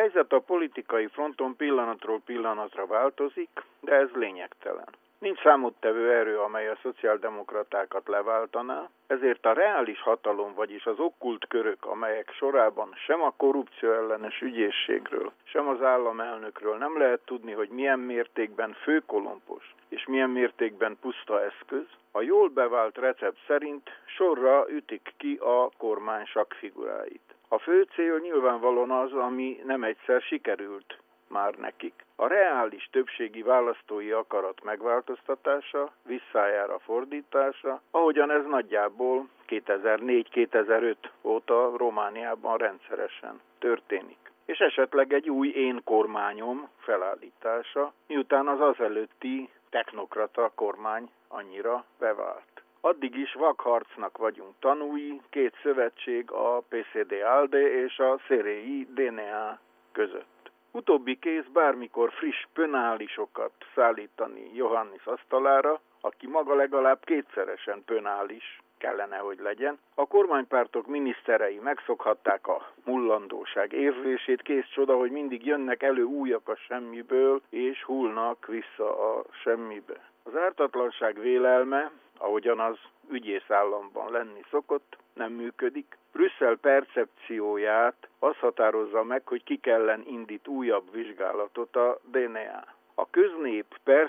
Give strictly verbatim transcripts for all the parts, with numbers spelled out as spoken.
helyzet a politikai fronton pillanatról pillanatra változik, de ez lényegtelen. Nincs számottevő erő, amely a szociáldemokratákat leváltaná, ezért a reális hatalom, vagyis az okkult körök, amelyek sorában sem a korrupció ellenes ügyészségről, sem az államelnökről nem lehet tudni, hogy milyen mértékben főkolompos és milyen mértékben puszta eszköz, a jól bevált recept szerint sorra ütik ki a kormány sakkfiguráit. A fő cél nyilvánvalóan az, ami nem egyszer sikerült már nekik. A reális többségi választói akarat megváltoztatása, visszájára fordítása, ahogyan ez nagyjából kétezer-négy-kétezer-öt óta Romániában rendszeresen történik. És esetleg egy új én kormányom felállítása, miután az azelőtti technokrata kormány annyira bevált. Addig is vakharcnak vagyunk tanúi, két szövetség, a pé cé dé-ALDE és a es er i-dé en á között. Utóbbi kész bármikor friss pönálisokat szállítani Iohannis asztalára, aki maga legalább kétszeresen pönális kellene, hogy legyen. A kormánypártok miniszterei megszokhatták a mullandóság érzését, kész csoda, hogy mindig jönnek elő újak a semmiből, és hullnak vissza a semmibe. Az ártatlanság vélelme, ahogyan az ügyészállamban lenni szokott, nem működik. Brüsszel percepcióját az határozza meg, hogy ki ellen indít újabb vizsgálatot a dé en á. A köznép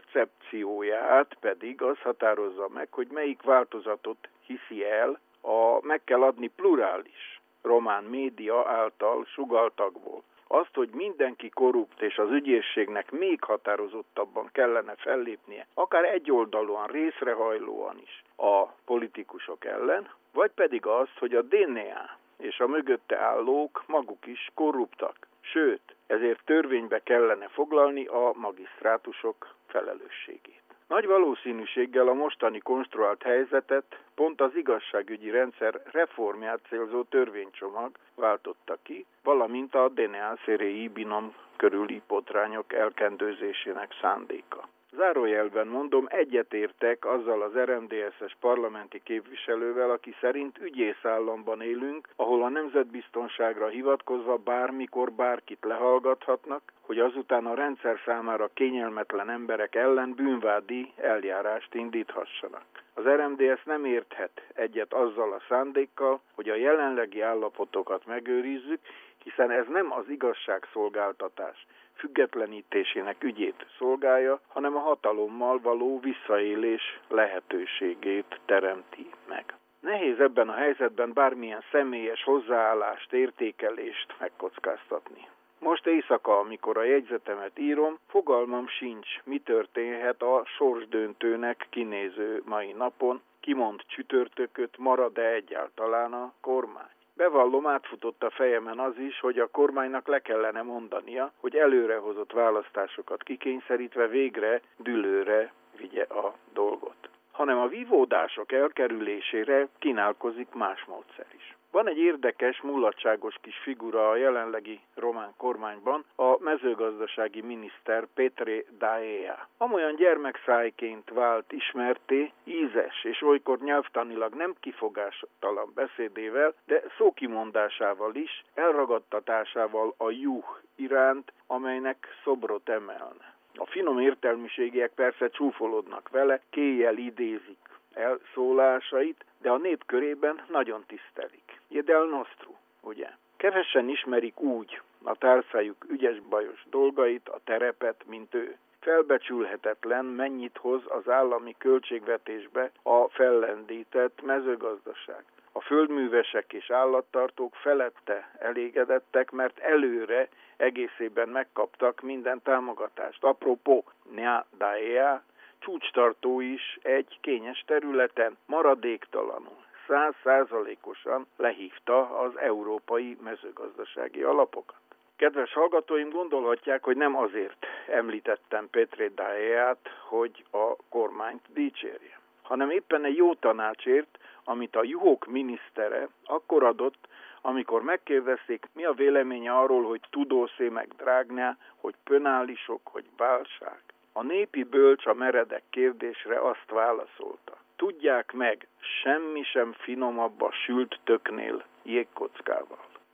percepcióját pedig az határozza meg, hogy melyik változatot hiszi el a meg kell adni plurális román média által sugalltakból. Azt, hogy mindenki korrupt és az ügyészségnek még határozottabban kellene fellépnie, akár egyoldalúan, részrehajlóan is a politikusok ellen, vagy pedig azt, hogy a dé en á és a mögötte állók maguk is korruptak. Sőt, ezért törvénybe kellene foglalni a magisztrátusok felelősségét. Nagy valószínűséggel a mostani konstruált helyzetet pont az igazságügyi rendszer reformját célzó törvénycsomag váltotta ki, valamint a dé en á-es er i binom körüli botrányok elkendőzésének szándéka. Zárójelben mondom, egyetértek azzal az er em dé es-es parlamenti képviselővel, aki szerint ügyészállamban élünk, ahol a nemzetbiztonságra hivatkozva bármikor bárkit lehallgathatnak, hogy azután a rendszer számára kényelmetlen emberek ellen bűnvádi eljárást indíthassanak. Az er em dé es nem érthet egyet azzal a szándékkal, hogy a jelenlegi állapotokat megőrizzük, hiszen ez nem az igazságszolgáltatás függetlenítésének ügyét szolgálja, hanem a hatalommal való visszaélés lehetőségét teremti meg. Nehéz ebben a helyzetben bármilyen személyes hozzáállást, értékelést megkockáztatni. Most éjszaka, amikor a jegyzetemet írom, fogalmam sincs, mi történhet a sorsdöntőnek kinéző mai napon, kimond csütörtököt, marad-e egyáltalán a kormány. Bevallom, átfutott a fejemen az is, hogy a kormánynak le kellene mondania, hogy előrehozott választásokat kikényszerítve végre dűlőre vigye a dolgot. Hanem a vívódások elkerülésére kínálkozik más módszer is. Van egy érdekes, mulatságos kis figura a jelenlegi román kormányban, a mezőgazdasági miniszter Petre Daea. Amolyan gyermekszájként vált ismerté, ízes és olykor nyelvtanilag nem kifogástalan beszédével, de szókimondásával is, elragadtatásával a juh iránt, amelynek szobrot emelne. A finom értelmiségiek persze csúfolodnak vele, kéjjel idézik elszólásait, de a nép körében nagyon tisztelik. Jedel nostru, ugye? Kevesen ismerik úgy a tárcájuk ügyes-bajos dolgait, a terepet, mint ő. Felbecsülhetetlen, mennyit hoz az állami költségvetésbe a fellendített mezőgazdaság. A földművesek és állattartók felette elégedettek, mert előre egészében megkaptak minden támogatást. Apropó, Nea Daea csúcstartó is egy kényes területen maradéktalanul, száz százalékosan lehívta az európai mezőgazdasági alapokat. Kedves hallgatóim, gondolhatják, hogy nem azért említettem Petre Daeát, hogy a kormányt dicsérje, hanem éppen egy jó tanácsért, amit a juhok minisztere akkor adott, amikor megkérdezték, mi a véleménye arról, hogy tudószé meg drágná, hogy pönálisok, hogy válság. A népi bölcs a meredek kérdésre azt válaszolta. Tudják meg, semmi sem finomabb a sült töknél jégkockával.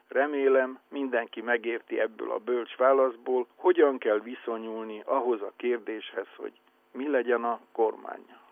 Remélem, mindenki megérti ebből a bölcs válaszból, hogyan kell viszonyulni ahhoz a kérdéshez, hogy mi legyen a kormánya.